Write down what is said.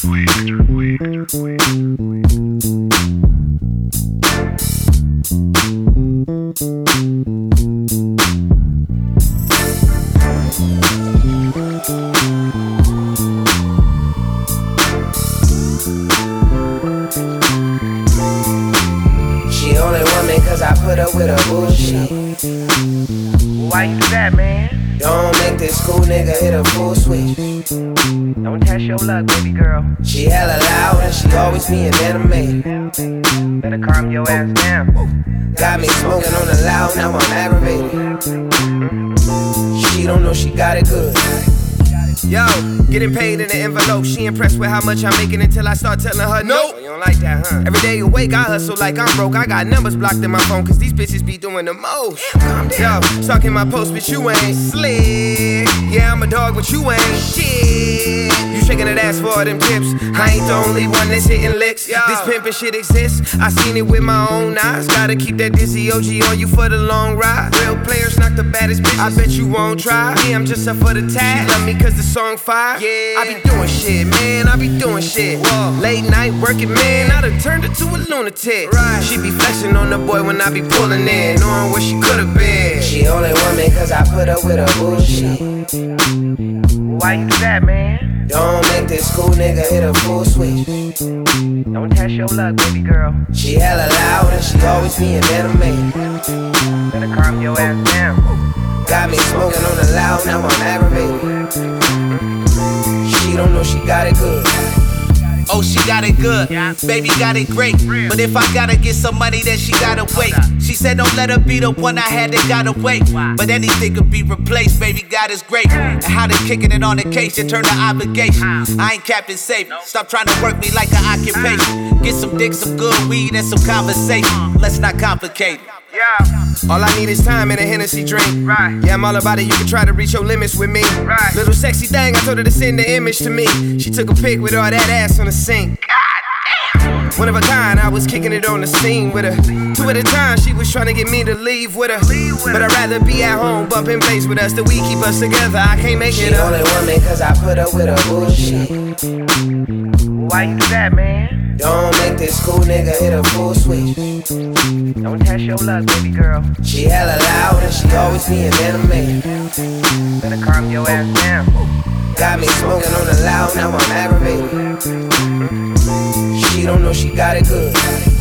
She only want me cause I put up with her bullshit. Why you do that, man? Don't make this cool nigga hit a full switch. Don't test your luck, baby girl. She hella loud and she always being animated. Better calm your ass down. Got me smoking on the loud, now I'm aggravated. She don't know she got it good. Yo, getting paid in an envelope. She impressed with how much I'm making until I start telling her no. You don't like that, huh? Every day awake, I hustle like I'm broke. I got numbers blocked in my phone, cause these bitches be doing the most. Calm down. Yo, stalking my post, but you ain't slick. Yeah, I'm a dog, but you ain't shit. You shaking that ass for them tips. I ain't the only one that's hitting licks. Yo. This pimpin' shit exists. I seen it with my own eyes. Gotta keep that Dizzy OG on you for the long ride. Real players, not the baddest bitches. I bet you won't try. Yeah, I'm just up for the tag. She love me cause the song fire. Yeah. I be doing shit, man. I be doing shit. Whoa. Late night working, man. I done turned her to a lunatic. Right. She be flexing on the boy when I be pulling in, knowing where she could've been. She only want me cause I put up with her bullshit. Why you do that, man? Don't make this cool nigga hit a full switch. Don't test your luck, baby girl. She hella loud and she always being animated. Better calm your ass down. Got me smoking on the loud, now I'm aggravated. She don't know she got it good. Oh, she got it good, baby got it great. But if I gotta get some money, then she gotta wait. She said don't let her be the one I had that gotta wait. But anything could be replaced, baby, God is great. And how they kicking it on the case, it turned to obligation. I ain't Captain Safe, stop trying to work me like an occupation. Get some dick, some good weed, and some conversation. Let's not complicate. Yeah. All I need is time and a Hennessy drink. Right. Yeah, I'm all about it. You can try to reach your limits with me. Right. Little sexy thing, I told her to send the image to me. She took a pic with all that ass on the sink. One of a kind, I was kicking it on the scene with her. Two at a time, she was trying to get me to leave with her. But I'd rather be at home bumping bass with us. The we keep us together, I can't make She it up. only want me cause I put up with her bullshit. Why you do that, man? Don't make this cool nigga hit a full switch. Don't test your luck, baby girl. She hella loud and she always being animated. Better calm your ass down. Got me smoking on the loud, now I'm aggravated. She don't know she got it good.